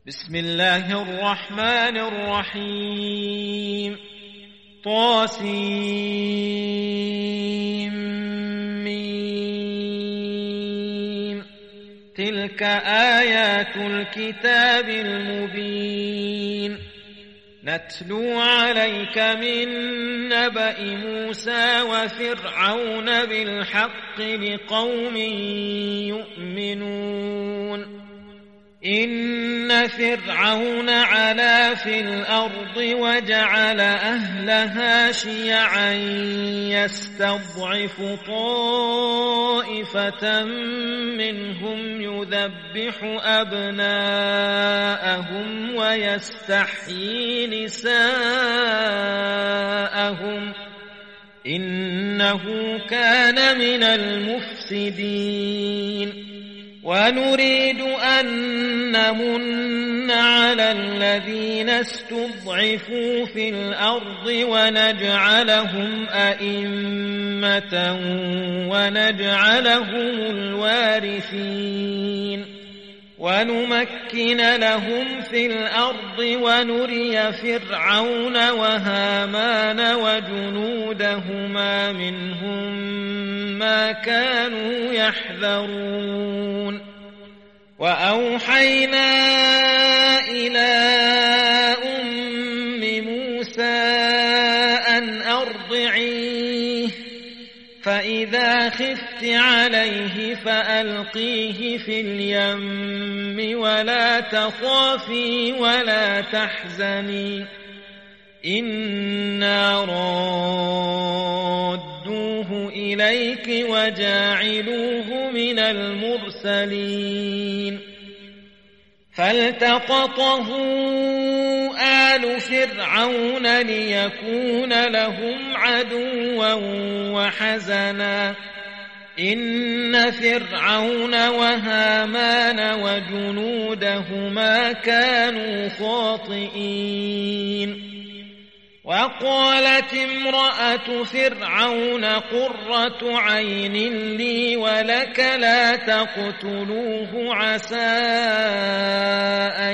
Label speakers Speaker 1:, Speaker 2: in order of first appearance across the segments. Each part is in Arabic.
Speaker 1: بسم الله الرحمن الرحيم طاسيم تلك آيات الكتاب المبين نتلو عليك من نبأ موسى وفرعون بالحق لقوم يؤمنون إن فرعون علا في الأرض وجعل أهلها شيعا يستضعف طائفة منهم يذبح أبناءهم ويستحيي نساءهم إنه كان من المفسدين ونريد أن نمن على الذين استضعفوا في الأرض ونجعلهم أئمة ونجعلهم الوارثين ونمكن لهم في الأرض ونري فرعون وهامان وجنودهما منهم ما كانوا يحذرون وأوحينا إلى أم موسى أن أرضعيه فإذا خفت عليه فألقيه في اليم ولا تخافي ولا تحزني إنا رادوه إليك وجاعلوه من المرسلين فالتقطه آل فرعون ليكون لهم عدوا وحزنا إن فرعون وهامان وجنودهما كانوا خاطئين وقالت امرأة فرعون قرة عين لي ولك لا تقتلوه عسى أن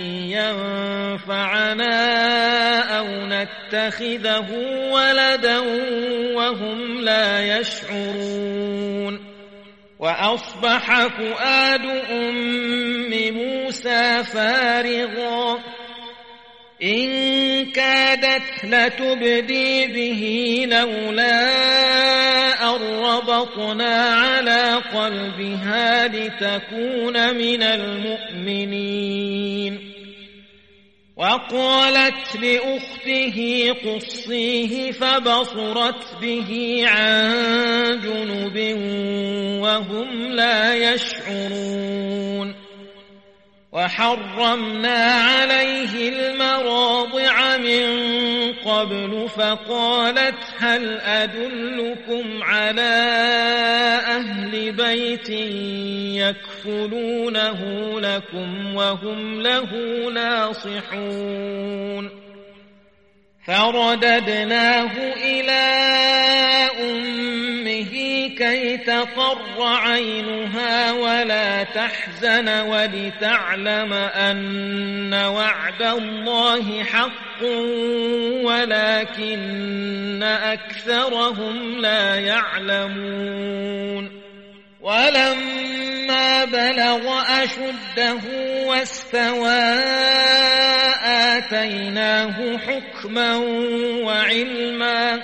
Speaker 1: ينفعنا أو نتخذه ولدا وهم لا يشعرون وأصبح فؤاد أم موسى فارغا إن كادت لتبدي به لولا أن ربطنا على قلبها لتكون من المؤمنين وقالت لأخته قصيه فبصرت به عن جنب وهم لا يشعرون وحرمنا عليه المراضع من قبل فقالت هل أدلكم على أهل بيت يكفلونه لكم وهم له ناصحون فرددناه إلى أمه كي تقر عينها ولا تحزن ولتعلم أن وعد الله حق ولكن أكثرهم لا يعلمون ولما بلغ أشده واستوى آتيناه حكما وعلما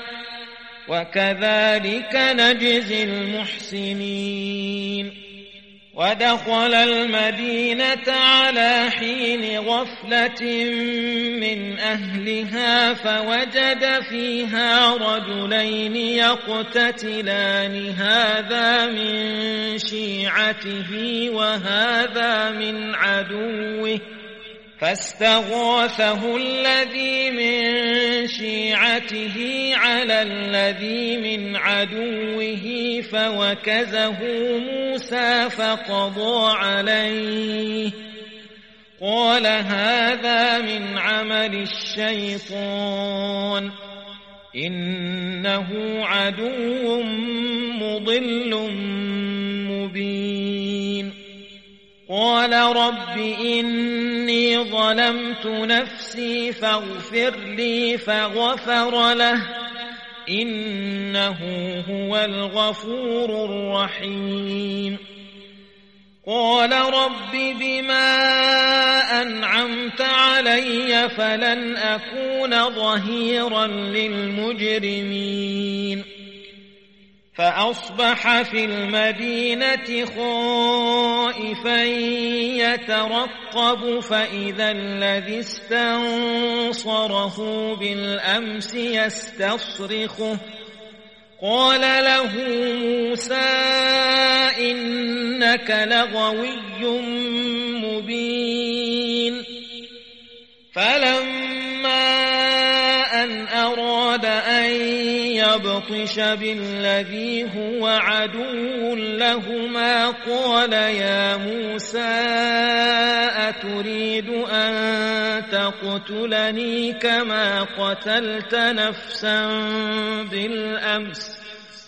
Speaker 1: وكذلك نجزي المحسنين ودخل المدينة على حين غفلة من أهلها فوجد فيها رجلين يقتتلان هذا من شيعته وهذا من عدوه فاستغاثه الذي من شيعته على الذي من عدوه فوكزه موسى فقضى عليه قال هذا من عمل الشيطان إنه عدو مضل مبين قال رب إني ظلمت نفسي فاغفر لي فغفر له إنه هو الغفور الرحيم قال رب بما أنعمت علي فلن أكون ظهيرا للمجرمين فأصبح في المدينة خائفا يترقب فإذا الذي استنصره بالأمس يستصرخه قال له موسى إنك لغوي مبين فلما أن أراد أن يبطش بالذي هو عدو لهما قال يا موسى أتريد أن تقتلني كما قتلت نفسا بالأمس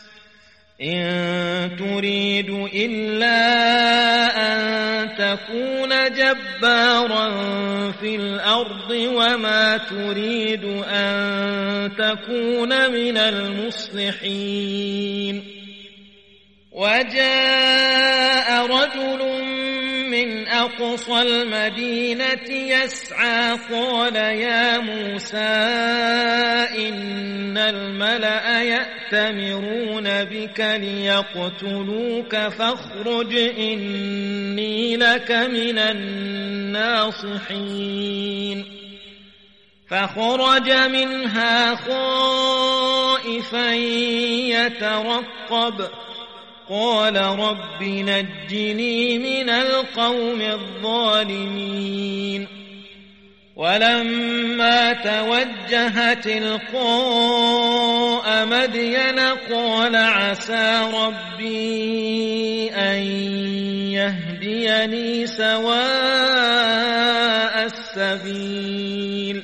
Speaker 1: إن تريد إلا أن تكون جبارا في الأرض وما تريد أن تكون من المصلحين وجاء رجل من أقصى المدينة يسعى قال يا موسى إن الملأ يأتمرون بك ليقتلوك فاخرج إني لك من الناصحين فخرج منها خائفا يترقب قال رب نجني من القوم الظالمين ولما توجه تلقاء مدين قال عسى ربي أن يهديني سواء السبيل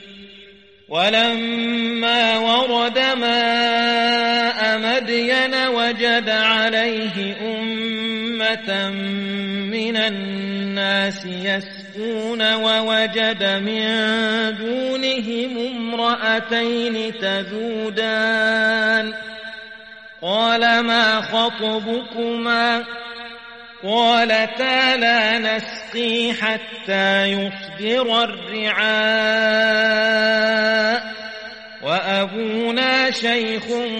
Speaker 1: ولما ورد ماء مدين وجد عليه أمة من الناس يسقون ووجد من دونهم امرأتين تذودان قال ما خطبكما قالتا لا نسقي حتى يصدر الرعاء وأبونا شيخ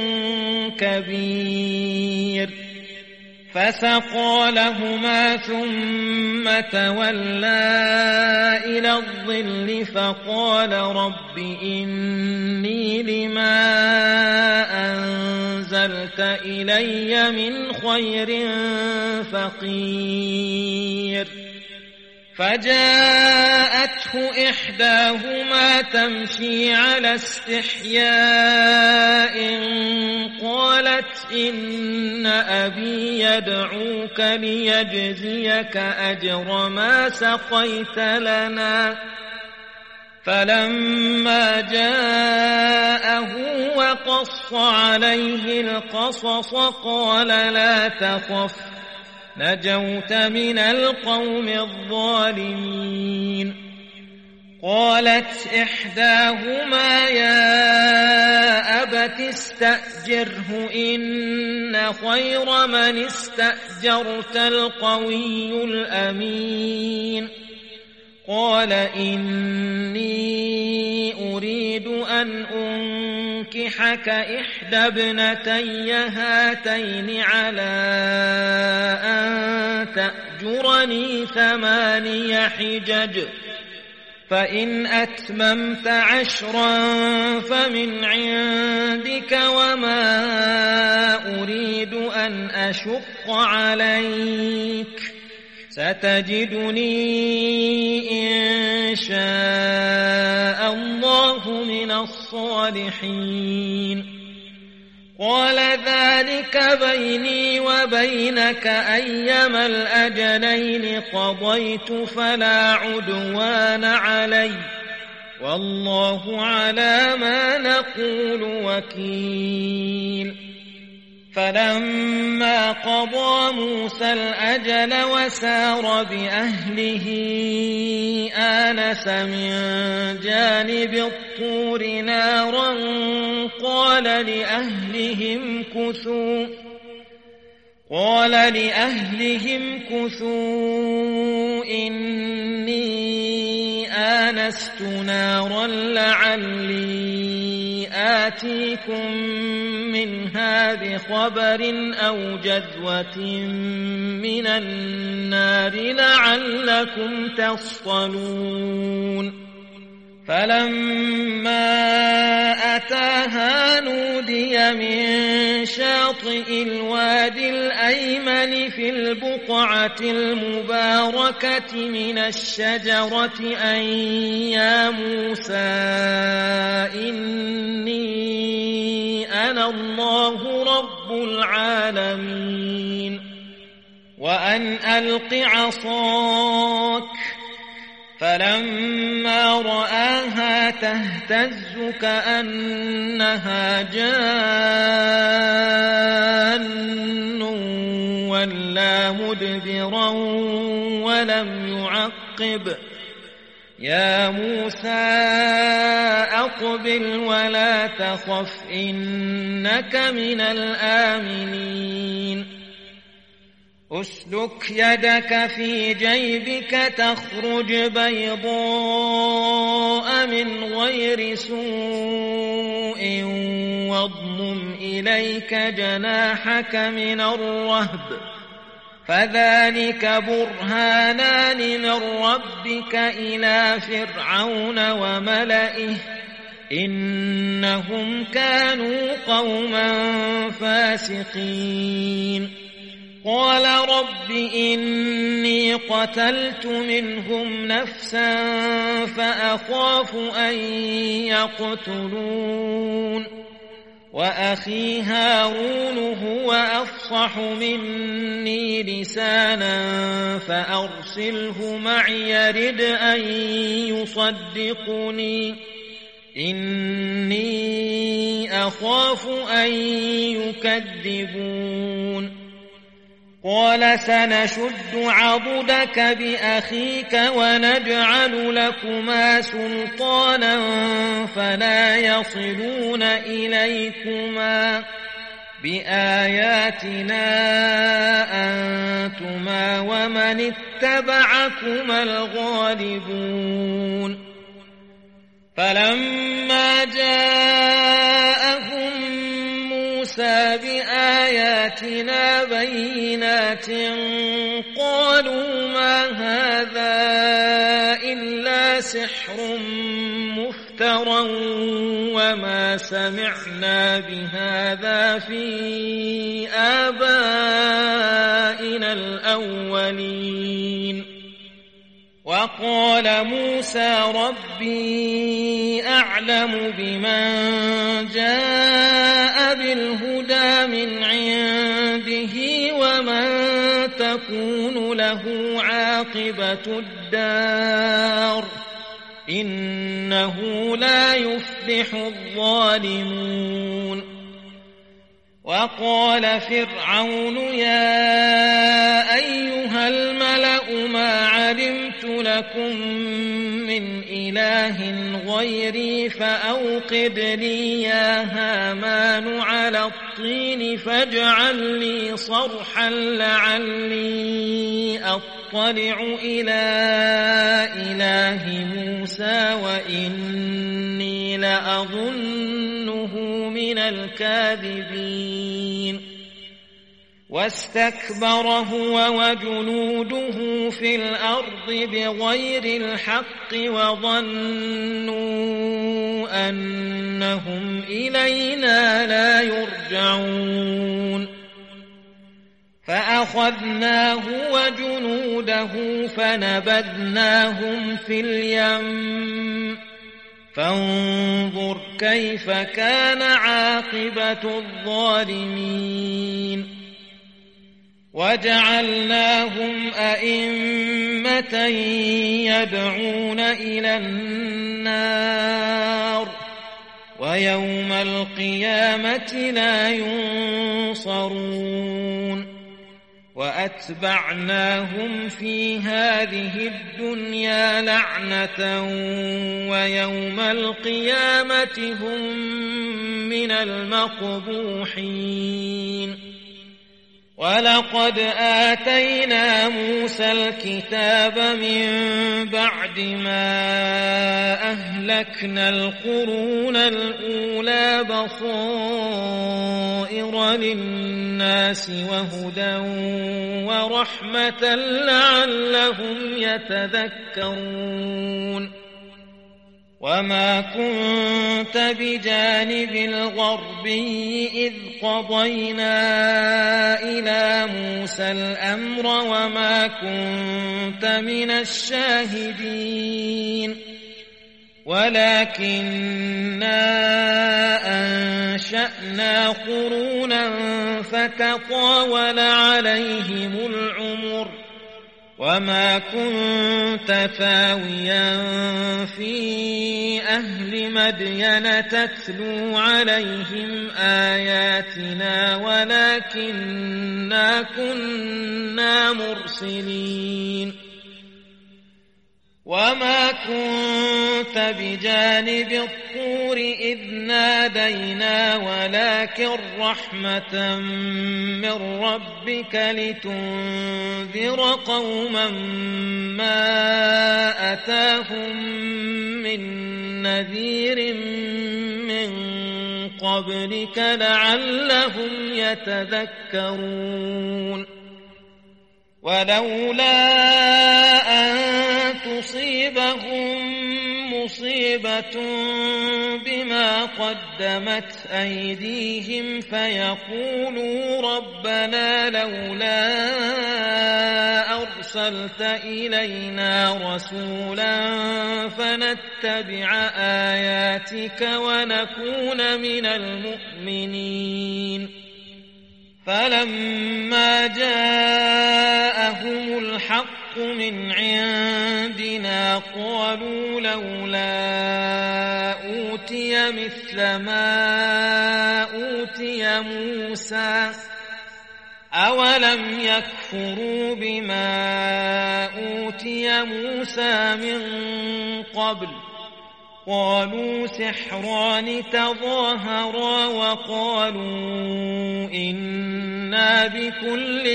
Speaker 1: كبير فسقى لهما ثم تولى إلى الظل فقال رب إني لما أنزلت إلي من خير فقير فجاءته إحداهما تمشي على استحياء قالت إن أبي يدعوك ليجزيك أجر ما سقيت لنا فلما جاءه وقص عليه القصص قال لا تخف نجوت من القوم الظالمين قالت إحداهما يا أبت استأجره إن خير من استأجرت القوي الأمين قال إني أريد أن أنكحك إحدى ابنتي هاتين على أن تأجرني 8 حجج فإن أتممت 10 فمن عندك وما أريد أن أشق عليك ستجدني إن شاء الله من الصالحين قال ذلك بيني وبينك أيما الأجلين قضيت فلا عدوان علي والله على ما نقول وكيل فلما قضى موسى الأجل وسار بأهله آنس من جانب الطور نارا قال لأهلهم كثوا إني آنست نارا لعلي آتيكم منها بخبر أو جذوة من النار لعلكم تصطلون فلما أتاها نودي من شاطئ الوادي الأيمن في البقعة المباركة من الشجرة أن يا موسى إني أنا الله رب العالمين وأن ألق عصاك فلما رآها تهتز كأنها جان ولا مدبرا ولم يعقب يا موسى أقبل ولا تخف إنك من الآمنين أسلك يدك في جيبك تخرج بيضاء من غير سوء واضمم إليك جناحك من الرهب فذلك برهانان من ربك إلى فرعون وملئه إنهم كانوا قوما فاسقين قال رب إني قتلت منهم نفسا فأخاف أن يقتلون وأخي هارون هو أفصح مني لسانا فأرسله معي يرد أن يصدقني إني أخاف أن يكذبون قال سنشد عضدك بأخيك ونجعل لكما سلطانا فلا يصلون إليكما بآياتنا أنتما ومن اتبعكما الغالبون فلما جاءهم موسى بآياتنا بينات قالوا ما هذا إلا سحر مفترى وما سمعنا بهذا في آبائنا الأولين وقال موسى ربي أعلم بمن جاء بالهدى من عنده ومن تكون له عاقبة الدار إنه لا يفلح الظالمون وقال فرعون يا أيها الملأ ما علمت لكم من إله غيري فأوقد لي يا هامان على الطين فاجعل لي صرحا لعلي أطلع إلى إله موسى وإني لأظنه من الكاذبين واستكبر هو وجنوده في الأرض بغير الحق وظنوا أنهم إلينا لا يرجعون فأخذناه وجنوده فنبذناهم في اليم فانظر كيف كان عاقبة الظالمين وجعلناهم أئمة يدعون إلى النار ويوم القيامة لا ينصرون وأتبعناهم في هذه الدنيا لعنة ويوم القيامة هم من المقبوحين ولقد آتينا موسى الكتاب من بعد ما أهلكنا القرون الأولى بصائر للناس وهدى ورحمة لعلهم يتذكرون وما كنت بجانب الغربي إذ قضينا إلى موسى الأمر وما كنت من الشاهدين ولكننا أنشأنا قرونا فتطاول عليهم العمر وما كنت ثاويا في أهل مدين تتلو عليهم آياتنا ولكننا كنا مرسلين وما كنت بجانب الطور إذ نادينا ولكن رحمة من ربك لتنذر قوما ما أتاهم من نذير من قبلك لعلهم يتذكرون ولولا أن تصيبهم مصيبة بما قدمت أيديهم فيقولوا ربنا لولا أرسلت إلينا رسولا فنتبع آياتك ونكون من المؤمنين فلما جاءهم الحق من عندنا قالوا لولا أوتي مثل ما أوتي موسى أولم يكفروا بما أوتي موسى من قبل قالوا سحران تظاهرا وقالوا إنا بكل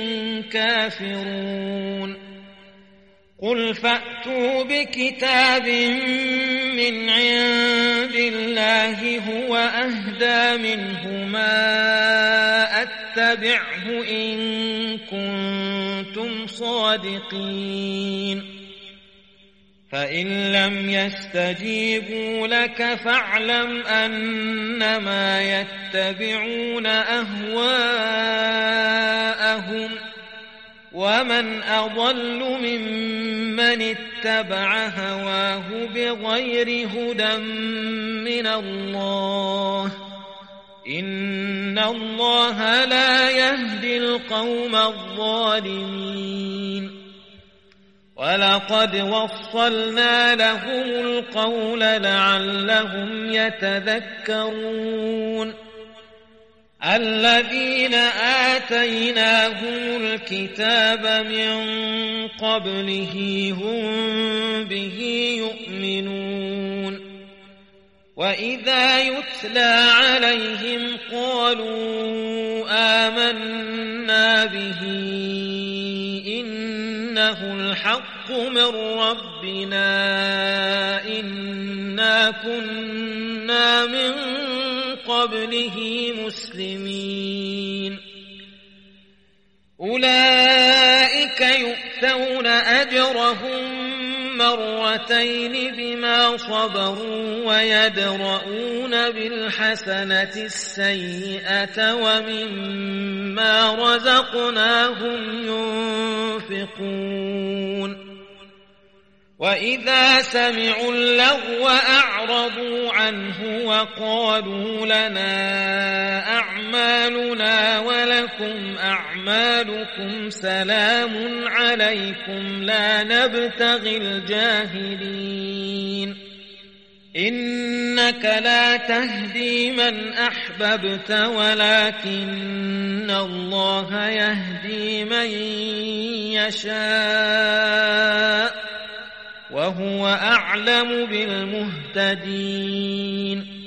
Speaker 1: كافرون قل فأتوا بكتاب من عند الله هو أهدى منهما أتبعه إن كنتم صادقين فإن لم يستجيبوا لك فاعلم أنما يتبعون أهواءهم ومن أضل ممن اتبع هواه بغير هدى من الله إن الله لا يهدي القوم الظالمين ولقد وصلنا لهم القول لعلهم يتذكرون الذين آتيناهم الكتاب من قبله هم به يؤمنون وإذا يتلى عليهم قالوا آمنا به إنه الحق من ربنا إنا كنا من قبله مسلمين أولئك يؤتون أجرهم مرتين بما صبروا ويدرؤون بالحسنة السيئة ومما رزقناهم ينفقون وإذا سمعوا اللغو أعرضوا عنه وقالوا لنا أعمالنا ولكم أعمالكم سلام عليكم لا نبتغي الجاهلين إن إنك لا تهدي من أحببت ولكن الله يهدي من يشاء وهو أعلم بالمهتدين.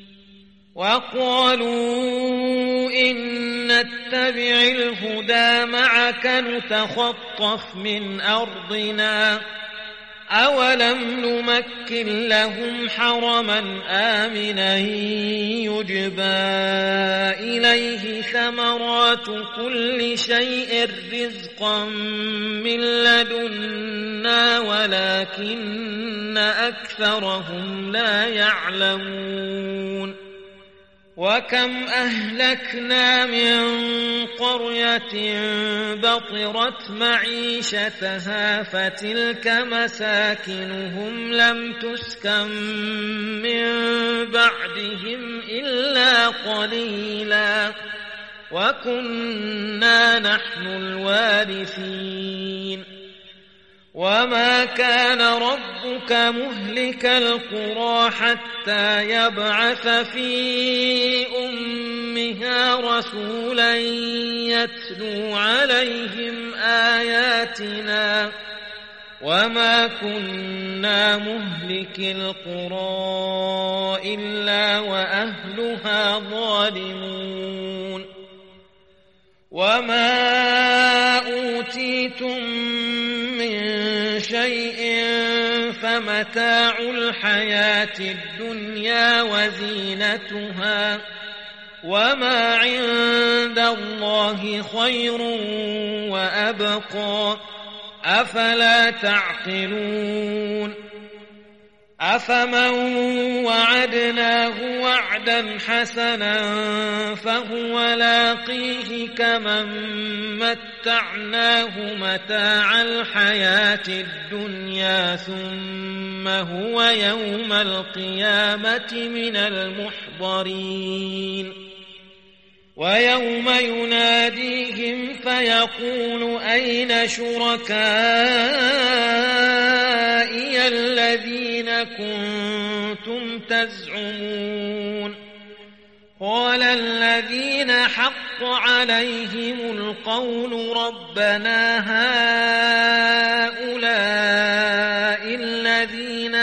Speaker 1: وقالوا إن نتبع الهدى معك نتخطف من أرضنا أولم نمكن لهم حرما آمنا يجبى إليه ثمرات كل شيء رزقا من لدنا ولكن أكثرهم لا يعلمون. وكم أهلكنا من قرية بطرت معيشتها فتلك مساكنهم لم تسكن من بعدهم إلا قليلا وكنا نحن الوارثين. وما كان ربك مهلك القرى حتى يبعث في أمها رسولا يتلو عليهم آياتنا وما كنا مهلك القرى إلا وأهلها ظالمون. وما أوتيتم من شيء فمتاع الحياة الدنيا وزينتها وما عند الله خير وأبقى أفلا تعقلون. أفمن وعدناه وعدا حسنا فهو لاقيه كمن متعناه متاع الحياة الدنيا ثم هو يوم القيامة من المحضرين. ويوم يناديهم فيقول أين شركائي الذين كنتم تزعمون قال الذين حق عليهم القول ربنا هؤلاء الذين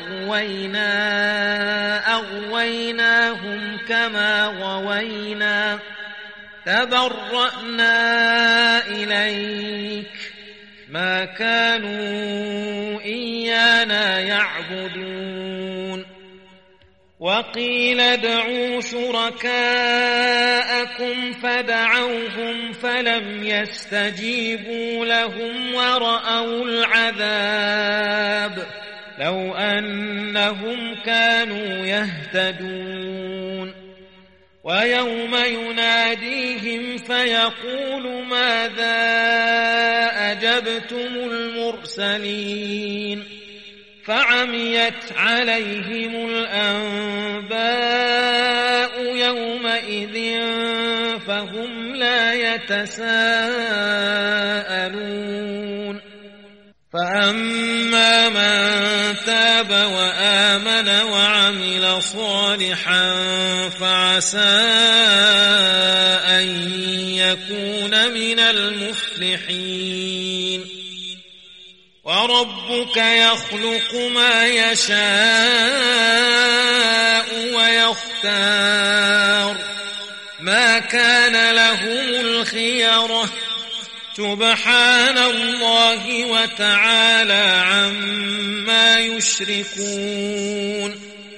Speaker 1: أغويناهم كما غوينا تبرأنا إليك ما كانوا إيانا يعبدون. وقيل ادعوا شركاءكم فدعوهم فلم يستجيبوا لهم ورأوا العذاب لو أنهم كانوا يهتدون. ويوم يناديهم فيقول ماذا أجبتم المرسلين فعميت عليهم الأنباء يومئذ فهم لا يتساءلون. فأما من تاب وآمن وعمل صالحا فعسى أن يكون من المفلحين. وربك يخلق ما يشاء ويختار ما كان لهم الخيرة سبحان الله وتعالى عما يشركون.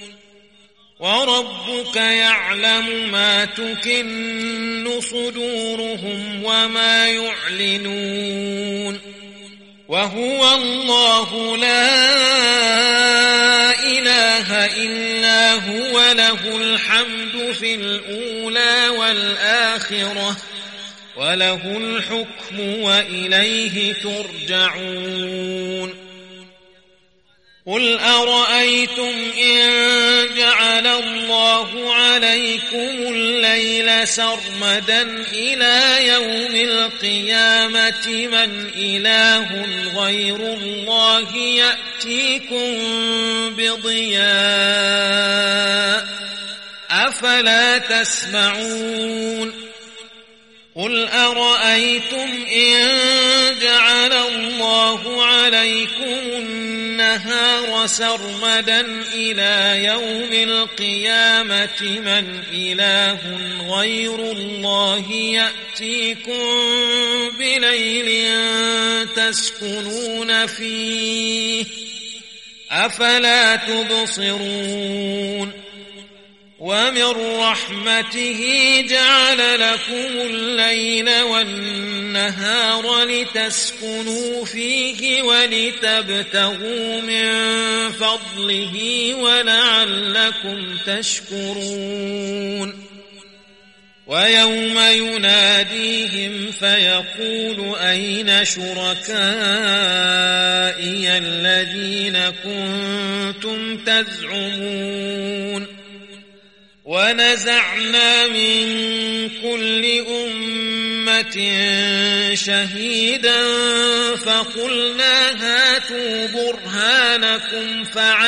Speaker 1: وربك يعلم ما تكن صدورهم وما يعلنون وهو الله لا إله إلا هو له الحمد في الأولى والآخرة وله الحكم وإليه ترجعون. قل أرأيتم إن جعل الله عليكم الليل سرمدا إلى يوم القيامة من إله غير الله يأتيكم بضياء أفلا تسمعون قل أرأيتم إن جعل الله عليكم النهار سرمدا إلى يوم القيامة من إله غير الله يأتيكم بليل تسكنون فيه أفلا تبصرون ومن رحمته جعل لكم الليل والنهار لتسكنوا فيه ولتبتغوا من فضله ولعلكم تشكرون ويوم يناديهم فيقول أين شركائي الذين كنتم تزعمون ونزعنا من كل أمة شهيدا فقلنا هاتوا برهانكم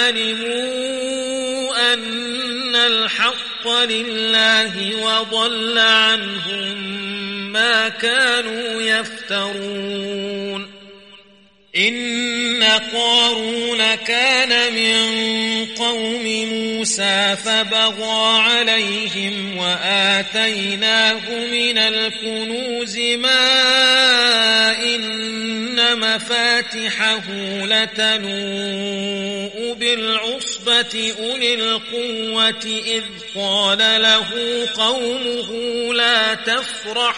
Speaker 1: فعلموا أن الحق لله وضل عنهم ما كانوا يفترون إن قارون كان من قوم موسى فبغى عليهم وآتيناه من الكنوز ما إن مفاتحه لتنوء بالعصبة أولي القوة إذ قال له قومه لا تفرح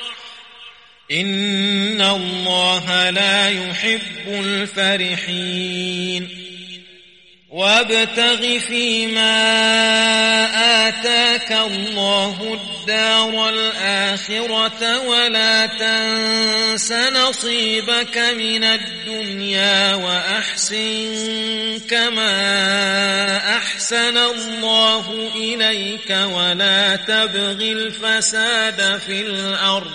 Speaker 1: إن الله لا يحب الفرحين وابتغ فيما آتاك الله الدار الآخرة ولا تنس نصيبك من الدنيا وأحسن كما أحسن الله إليك ولا تبغ الفساد في الأرض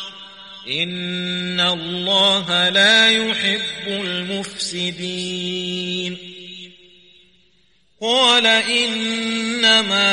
Speaker 1: إن الله لا يحب المفسدين قال إنما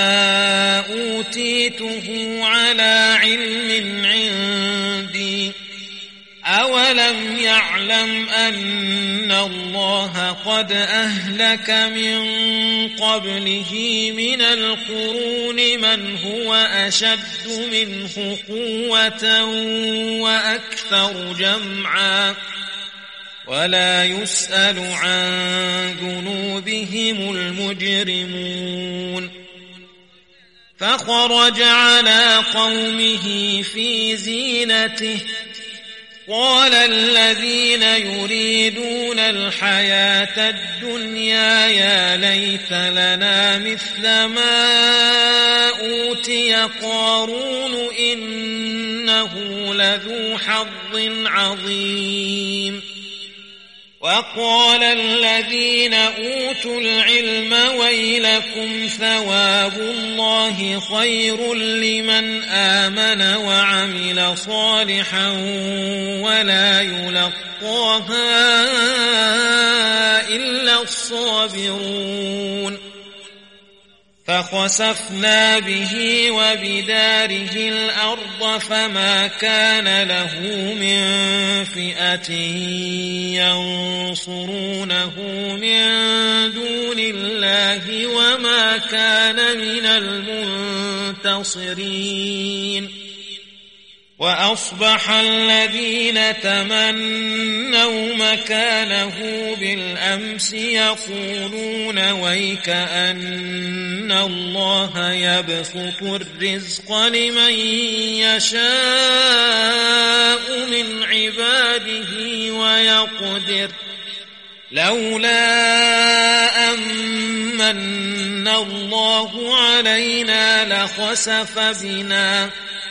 Speaker 1: أوتيته على علم عندي أولم يعلم أن الله قد أهلك من قبله من القرون من هو أشد منه قوة وأكثر جمعا ولا يسأل عن ذنوبهم المجرمون فخرج على قومه في زينته قال الذين يريدون الحياة الدنيا يا ليت لنا مثل ما أوتي قارون إنه لذو حظ عظيم وقال الذين أوتوا العلم ويلكم ثواب الله خير لمن آمن وعمل صالحا ولا يلقاها إلا الصابرون فخسفنا به وبداره الأرض فما كان له من فئة ينصرونه من دون الله وما كان من المنتصرين وأصبح الذين تمنوا مكانه بالأمس يقولون ويكأن الله يبسط الرزق لمن يشاء من عباده ويقدر لولا أمن الله علينا لخسف بنا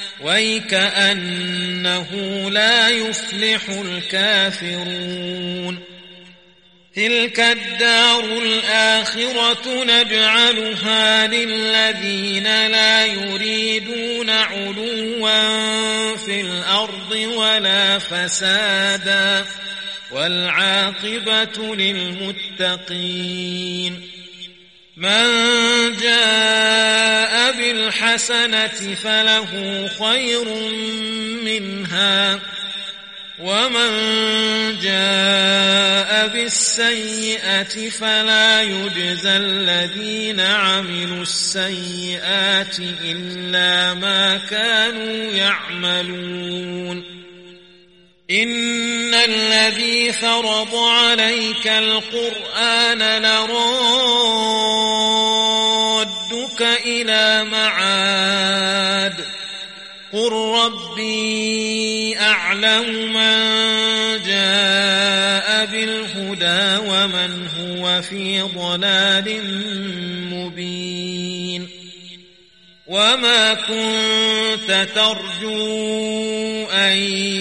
Speaker 1: ويكأنه لا يفلح الكافرون تلك الدار الآخرة نجعلها للذين لا يريدون علوا في الأرض ولا فسادا والعاقبة للمتقين من جاء بالحسنة فله خير منها ومن جاء بالسيئة فلا يجزى الذين عملوا السيئات إلا ما كانوا يعملون إن الذي فرض عليك القرآن لرادك إلى معاد قل ربي أعلم من جاء بالهدى ومن هو في ضلال مبين وما كنت ترجو أن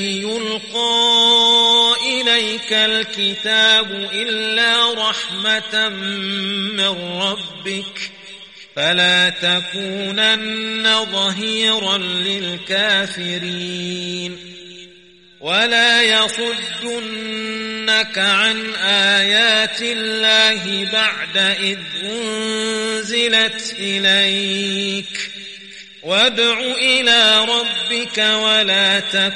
Speaker 1: يلقى إليك الكتاب إلا رحمة من ربك فلا تكونن ظهيرا للكافرين ولا يصدنك عن آيات الله بعد إذ أنزلت إليك وادع إلى ربك ولا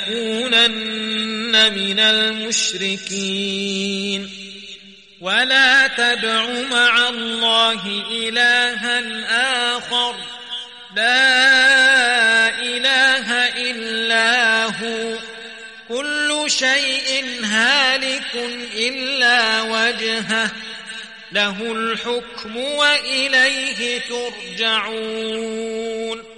Speaker 1: تكونن من المشركين ولا تدع مع الله إلها آخر لا إله إلا هو كل شيء هالك إلا وجهه له الحكم وإليه ترجعون